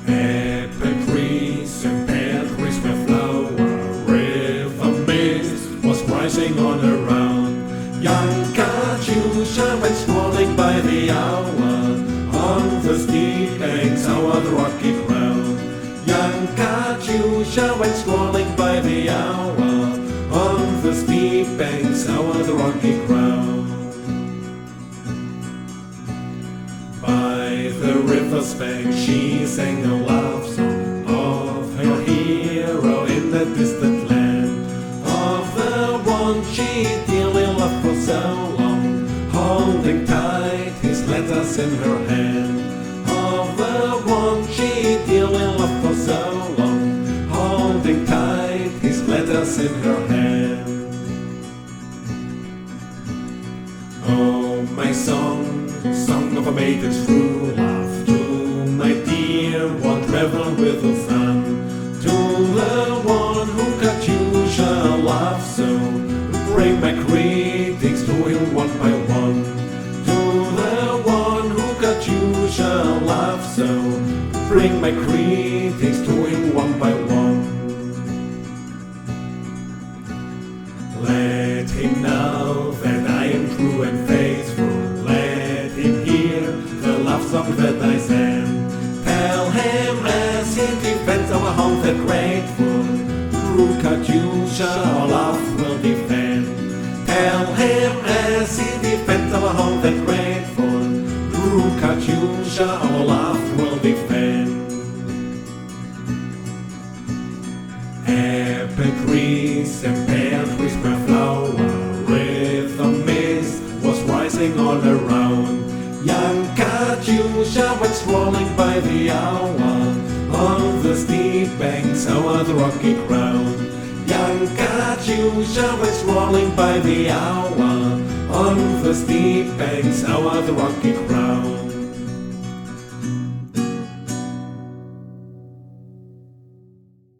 Apple trees and pear trees were flower, river mist was rising all around. Young Katyusha went strolling by the hour, on the steep banks over the rocky ground. Young Katyusha went strolling by the hour, on the steep banks over the rocky ground. By the river's bank she sang a love song of her hero in the distant land, of the one she dearly loved for so long, holding tight his letters in her hand. Of the one she dearly loved for so long, holding tight his letters in her hand. Oh, my song, song of a maiden's true love, to my dear one traveling with the sun, to the one who Katyusha loves so, bring my greetings to him one by one. To the one who Katyusha loves so, bring my greetings to him one by one. Let him know that I am true and faithful, let him hear the love song that I sang. Tell him as he defends our home that grateful, through Katyusha our love will defend. Tell him as he defends our home that grateful, through Katyusha our love will defend. Apple trees and pear trees were flower, river mist was rising all around. Young Katyusha went strolling by the hour, on the steep banks over the rocky ground. Young Katyusha went strolling by the hour, on the steep banks over the rocky ground.